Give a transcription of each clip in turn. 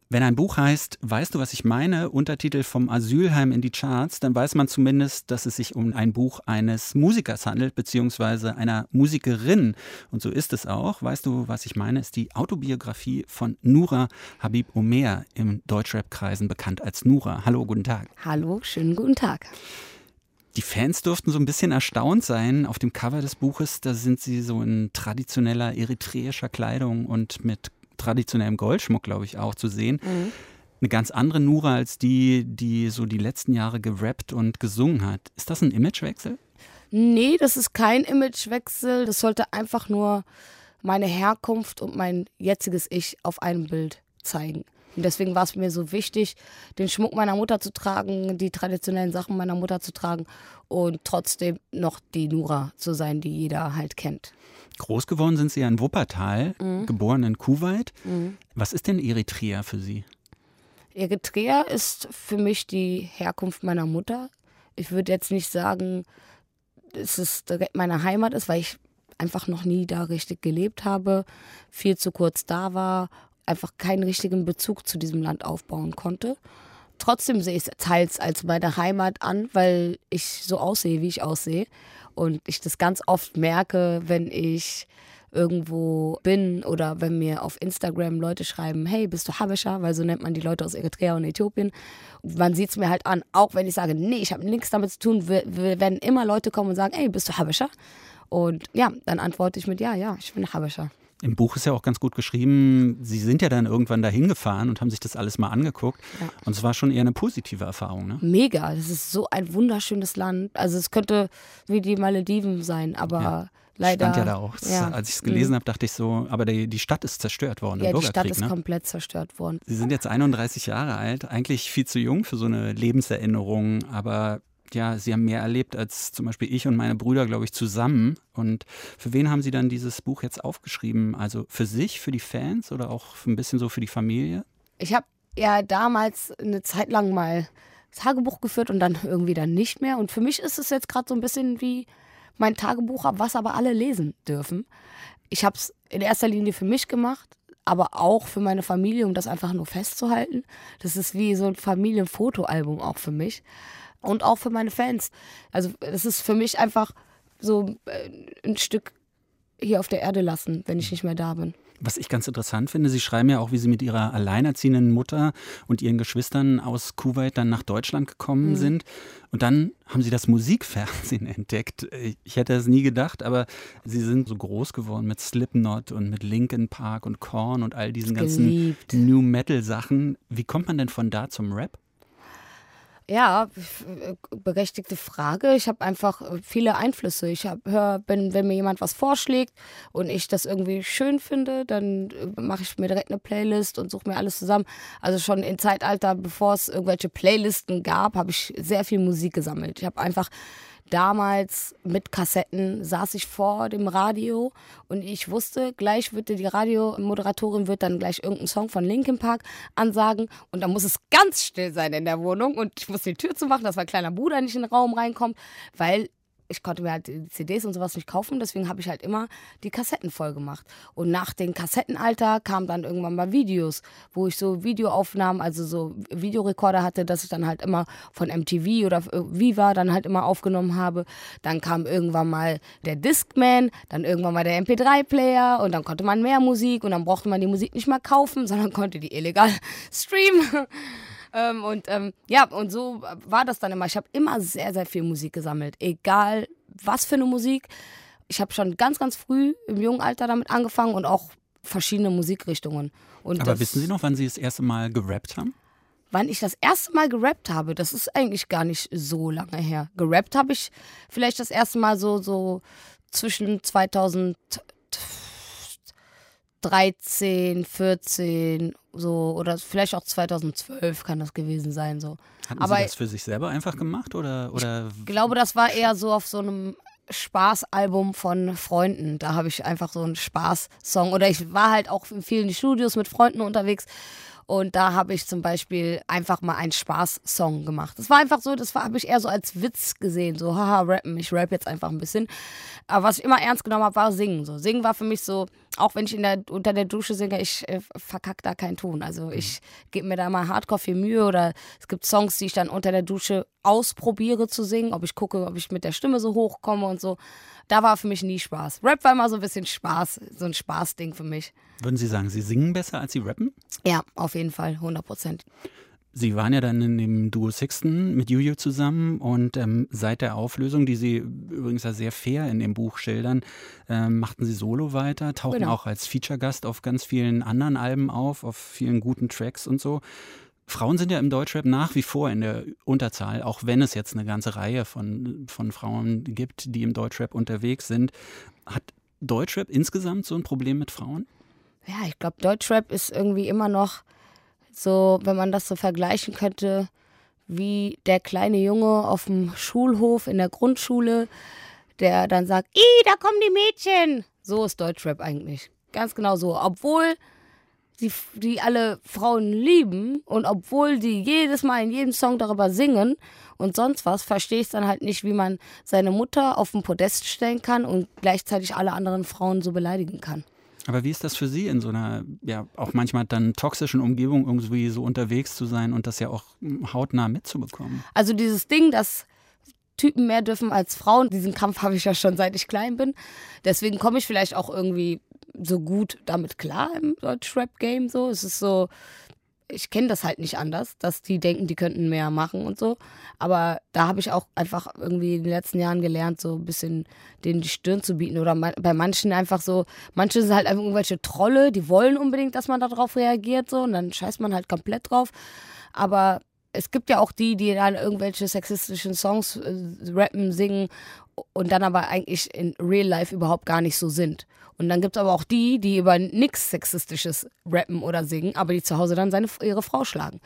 Wenn ein Buch heißt, weißt du, was ich meine, Untertitel vom Asylheim in die Charts, dann weiß man zumindest, dass es sich um ein Buch eines Musikers handelt, beziehungsweise einer Musikerin. Und so ist es auch. Weißt du, was ich meine, ist die Autobiografie von Noura Habib Omer, in Deutschrap-Kreisen bekannt als Noura. Hallo, guten Tag. Hallo, schönen guten Tag. Die Fans dürften so ein bisschen erstaunt sein. Auf dem Cover des Buches, da sind sie so in traditioneller eritreischer Kleidung und mit traditionellem Goldschmuck, glaube ich, auch zu sehen. Mhm. Eine ganz andere Noura als die so die letzten Jahre gerappt und gesungen hat. Ist das ein Imagewechsel? Nee, das ist kein Imagewechsel. Das sollte einfach nur meine Herkunft und mein jetziges Ich auf einem Bild zeigen. Und deswegen war es mir so wichtig, den Schmuck meiner Mutter zu tragen, die traditionellen Sachen meiner Mutter zu tragen und trotzdem noch die Noura zu sein, die jeder halt kennt. Groß geworden sind Sie ja in Wuppertal, geboren in Kuwait. Was ist denn Eritrea für Sie? Eritrea ist für mich die Herkunft meiner Mutter. Ich würde jetzt nicht sagen, dass es direkt meine Heimat ist, weil ich einfach noch nie da richtig gelebt habe, viel zu kurz da war, einfach keinen richtigen Bezug zu diesem Land aufbauen konnte. Trotzdem sehe ich es teils als meine Heimat an, weil ich so aussehe, wie ich aussehe. Und ich das ganz oft merke, wenn ich irgendwo bin oder wenn mir auf Instagram Leute schreiben, hey, bist du Habescha? Weil so nennt man die Leute aus Eritrea und Äthiopien. Und man sieht es mir halt an, auch wenn ich sage, nee, ich habe nichts damit zu tun, werden immer Leute kommen und sagen, hey, bist du Habescha? Und ja, dann antworte ich mit, ja, ich bin Habescha. Im Buch ist ja auch ganz gut geschrieben, Sie sind ja dann irgendwann dahin gefahren und haben sich das alles mal angeguckt. Ja. Und es war schon eher eine positive Erfahrung, ne? Mega, das ist so ein wunderschönes Land. Also es könnte wie die Malediven sein, aber ja. Leider. Stand ja da auch. Ja. Als ich es gelesen habe, dachte ich so, aber die Stadt ist zerstört worden im Bürgerkrieg. Ja, die Stadt ist komplett zerstört worden. Sie sind jetzt 31 Jahre alt, eigentlich viel zu jung für so eine Lebenserinnerung, aber ja, Sie haben mehr erlebt als zum Beispiel ich und meine Brüder, glaube ich, zusammen. Und für wen haben Sie dann dieses Buch jetzt aufgeschrieben? Also für sich, für die Fans oder auch ein bisschen so für die Familie? Ich habe ja damals eine Zeit lang mal Tagebuch geführt und dann irgendwie dann nicht mehr. Und für mich ist es jetzt gerade so ein bisschen wie mein Tagebuch, was aber alle lesen dürfen. Ich habe es in erster Linie für mich gemacht, aber auch für meine Familie, um das einfach nur festzuhalten. Das ist wie so ein Familienfotoalbum auch für mich. Und auch für meine Fans. Also es ist für mich einfach so ein Stück hier auf der Erde lassen, wenn ich nicht mehr da bin. Was ich ganz interessant finde, Sie schreiben ja auch, wie Sie mit Ihrer alleinerziehenden Mutter und Ihren Geschwistern aus Kuwait dann nach Deutschland gekommen sind. Und dann haben Sie das Musikfernsehen entdeckt. Ich hätte es nie gedacht, aber Sie sind so groß geworden mit Slipknot und mit Linkin Park und Korn und all diesen ganzen New Metal Sachen. Wie kommt man denn von da zum Rap? Ja, berechtigte Frage. Ich habe einfach viele Einflüsse. Wenn mir jemand was vorschlägt und ich das irgendwie schön finde, dann mache ich mir direkt eine Playlist und suche mir alles zusammen. Also schon im Zeitalter, bevor es irgendwelche Playlisten gab, habe ich sehr viel Musik gesammelt. Ich habe einfach damals mit Kassetten saß ich vor dem Radio und ich wusste, gleich wird die Radiomoderatorin dann gleich irgendeinen Song von Linkin Park ansagen und dann muss es ganz still sein in der Wohnung und ich musste die Tür zumachen, dass mein kleiner Bruder nicht in den Raum reinkommt, weil ich konnte mir halt die CDs und sowas nicht kaufen, deswegen habe ich halt immer die Kassetten voll gemacht. Und nach dem Kassettenalter kamen dann irgendwann mal Videos, wo ich so Videoaufnahmen, also so Videorekorder hatte, dass ich dann halt immer von MTV oder Viva dann halt immer aufgenommen habe. Dann kam irgendwann mal der Discman, dann irgendwann mal der MP3-Player und dann konnte man mehr Musik und dann brauchte man die Musik nicht mehr kaufen, sondern konnte die illegal streamen. Und so war das dann immer. Ich habe immer sehr, sehr viel Musik gesammelt. Egal, was für eine Musik. Ich habe schon ganz, ganz früh im jungen Alter damit angefangen und auch verschiedene Musikrichtungen. Aber wissen Sie noch, wann Sie das erste Mal gerappt haben? Wann ich das erste Mal gerappt habe, das ist eigentlich gar nicht so lange her. Gerappt habe ich vielleicht das erste Mal so zwischen 2013, 14 so oder vielleicht auch 2012 kann das gewesen sein. So. Hatten Sie das für sich selber einfach gemacht? Oder? Ich glaube, das war eher so auf so einem Spaßalbum von Freunden. Da habe ich einfach so einen Spaßsong oder ich war halt auch in vielen Studios mit Freunden unterwegs und da habe ich zum Beispiel einfach mal einen Spaßsong gemacht. Das war einfach so, habe ich eher so als Witz gesehen, so haha, rappen, ich rap jetzt einfach ein bisschen. Aber was ich immer ernst genommen habe, war Singen. So. Singen war für mich so, auch wenn ich unter der Dusche singe, ich verkacke da keinen Ton. Also ich gebe mir da mal hardcore viel Mühe oder es gibt Songs, die ich dann unter der Dusche ausprobiere zu singen, ob ich gucke, ob ich mit der Stimme so hochkomme und so. Da war für mich nie Spaß. Rap war immer so ein bisschen Spaß, so ein Spaßding für mich. Würden Sie sagen, Sie singen besser, als Sie rappen? Ja, auf jeden Fall, 100%. Sie waren ja dann in dem Duo Sixten mit Juju zusammen und seit der Auflösung, die Sie übrigens ja sehr fair in dem Buch schildern, machten Sie solo weiter, tauchen auch als Feature-Gast auf ganz vielen anderen Alben auf vielen guten Tracks und so. Frauen sind ja im Deutschrap nach wie vor in der Unterzahl, auch wenn es jetzt eine ganze Reihe von Frauen gibt, die im Deutschrap unterwegs sind. Hat Deutschrap insgesamt so ein Problem mit Frauen? Ja, ich glaube, Deutschrap ist irgendwie immer noch so, wenn man das so vergleichen könnte, wie der kleine Junge auf dem Schulhof in der Grundschule, der dann sagt, da kommen die Mädchen. So ist Deutschrap eigentlich. Ganz genau so. Obwohl die alle Frauen lieben und obwohl die jedes Mal in jedem Song darüber singen und sonst was, verstehe ich dann halt nicht, wie man seine Mutter auf den Podest stellen kann und gleichzeitig alle anderen Frauen so beleidigen kann. Aber wie ist das für Sie in so einer, ja, auch manchmal dann toxischen Umgebung irgendwie so unterwegs zu sein und das ja auch hautnah mitzubekommen? Also dieses Ding, dass Typen mehr dürfen als Frauen, diesen Kampf habe ich ja schon seit ich klein bin. Deswegen komme ich vielleicht auch irgendwie so gut damit klar im Deutsch-Rap-Game. So. Es ist so, ich kenne das halt nicht anders, dass die denken, die könnten mehr machen und so. Aber da habe ich auch einfach irgendwie in den letzten Jahren gelernt, so ein bisschen denen die Stirn zu bieten. Oder bei manchen einfach so, manche sind halt einfach irgendwelche Trolle, die wollen unbedingt, dass man darauf reagiert so und dann scheißt man halt komplett drauf. Aber es gibt ja auch die dann irgendwelche sexistischen Songs rappen, singen und dann aber eigentlich in Real Life überhaupt gar nicht so sind. Und dann gibt es aber auch die über nichts Sexistisches rappen oder singen, aber die zu Hause dann ihre Frau schlagen.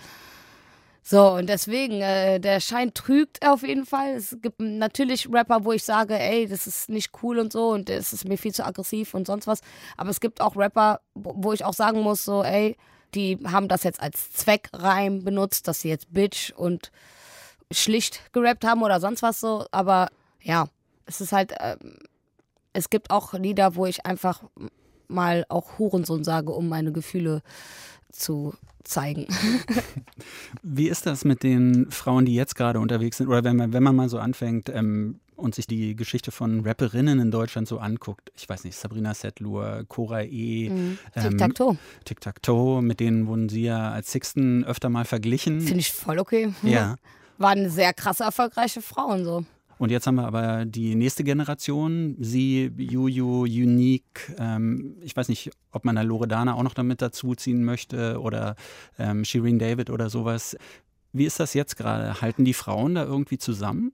So, und deswegen, der Schein trügt auf jeden Fall. Es gibt natürlich Rapper, wo ich sage, ey, das ist nicht cool und so und das ist mir viel zu aggressiv und sonst was. Aber es gibt auch Rapper, wo ich auch sagen muss, so, ey, die haben das jetzt als Zweckreim benutzt, dass sie jetzt Bitch und schlicht gerappt haben oder sonst was so. Aber ja, es ist halt, es gibt auch Lieder, wo ich einfach mal auch Hurensohn sage, um meine Gefühle zu zeigen. Wie ist das mit den Frauen, die jetzt gerade unterwegs sind? Oder wenn man mal so anfängt und sich die Geschichte von Rapperinnen in Deutschland so anguckt. Ich weiß nicht, Sabrina Setlur, Cora E. Tic-Tac-Toe. Tic-Tac-Toe, mit denen wurden Sie ja als Sixten öfter mal verglichen. Finde ich voll okay. Ja. Waren sehr krass erfolgreiche Frauen so. Und jetzt haben wir aber die nächste Generation, Sie, Juju, Unique, ich weiß nicht, ob man da Loredana auch noch damit dazu ziehen möchte oder Shirin David oder sowas. Wie ist das jetzt gerade? Halten die Frauen da irgendwie zusammen?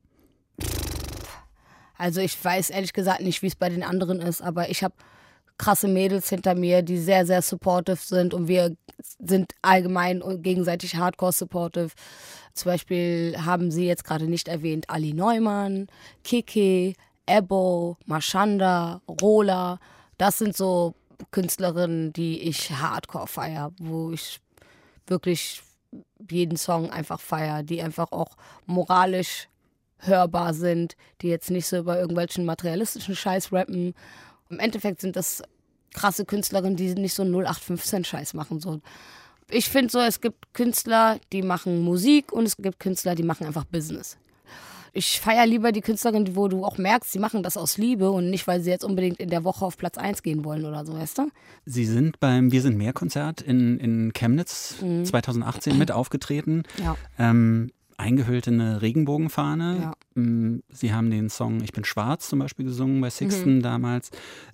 Also ich weiß ehrlich gesagt nicht, wie es bei den anderen ist, aber ich habe krasse Mädels hinter mir, die sehr, sehr supportive sind und wir sind allgemein und gegenseitig hardcore supportive. Zum Beispiel haben sie jetzt gerade nicht erwähnt Ali Neumann, Kiki, Ebo, Mashanda, Rola. Das sind so Künstlerinnen, die ich hardcore feiere, wo ich wirklich jeden Song einfach feiere, die einfach auch moralisch hörbar sind, die jetzt nicht so über irgendwelchen materialistischen Scheiß rappen. Im Endeffekt sind das krasse Künstlerinnen, die nicht so 0815-Scheiß machen. So. Ich finde so, es gibt Künstler, die machen Musik und es gibt Künstler, die machen einfach Business. Ich feiere lieber die Künstlerinnen, wo du auch merkst, sie machen das aus Liebe und nicht, weil sie jetzt unbedingt in der Woche auf Platz 1 gehen wollen oder so, weißt du? Sie sind beim Wir sind mehr Konzert in Chemnitz 2018 mit aufgetreten. Ja. Eingehüllt in eine Regenbogenfahne. Ja. Sie haben den Song Ich bin schwarz zum Beispiel gesungen bei Sixten damals.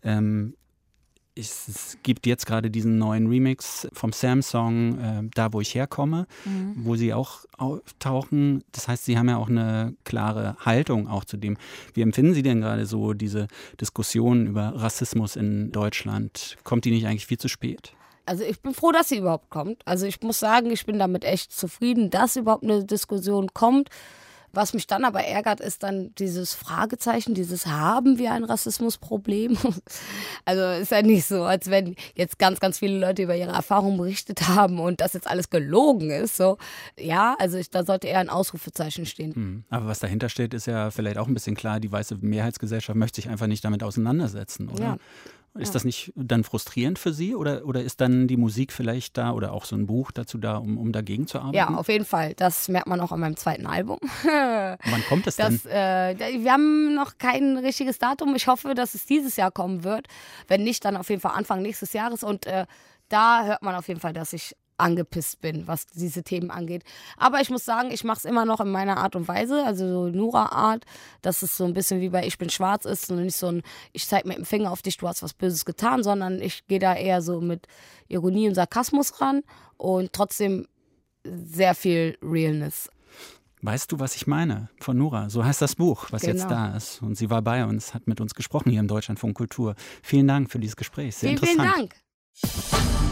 Es gibt jetzt gerade diesen neuen Remix vom Sam-Song Da, wo ich herkomme, wo sie auch auftauchen. Das heißt, sie haben ja auch eine klare Haltung auch zu dem. Wie empfinden Sie denn gerade so diese Diskussion über Rassismus in Deutschland? Kommt die nicht eigentlich viel zu spät? Also ich bin froh, dass sie überhaupt kommt. Also ich muss sagen, ich bin damit echt zufrieden, dass überhaupt eine Diskussion kommt. Was mich dann aber ärgert, ist dann dieses Fragezeichen, haben wir ein Rassismusproblem? Also ist ja nicht so, als wenn jetzt ganz, ganz viele Leute über ihre Erfahrungen berichtet haben und das jetzt alles gelogen ist. So, ja, also da sollte eher ein Ausrufezeichen stehen. Aber was dahinter steht, ist ja vielleicht auch ein bisschen klar, die weiße Mehrheitsgesellschaft möchte sich einfach nicht damit auseinandersetzen, oder? Ja. Ist das nicht dann frustrierend für Sie oder ist dann die Musik vielleicht da oder auch so ein Buch dazu da, um dagegen zu arbeiten? Ja, auf jeden Fall. Das merkt man auch an meinem zweiten Album. Wann kommt es denn? Wir haben noch kein richtiges Datum. Ich hoffe, dass es dieses Jahr kommen wird. Wenn nicht, dann auf jeden Fall Anfang nächstes Jahres. Und da hört man auf jeden Fall, dass ich angepisst bin, was diese Themen angeht. Aber ich muss sagen, ich mache es immer noch in meiner Art und Weise, also so Nura-Art, dass es so ein bisschen wie bei Ich bin schwarz ist und nicht so ein, ich zeig mit dem Finger auf dich, du hast was Böses getan, sondern ich gehe da eher so mit Ironie und Sarkasmus ran und trotzdem sehr viel Realness. Weißt du, was ich meine? Von Nura. So heißt das Buch, was jetzt da ist. Und sie war bei uns, hat mit uns gesprochen hier im Deutschlandfunk Kultur. Vielen Dank für dieses Gespräch. Sehr interessant. Vielen Dank.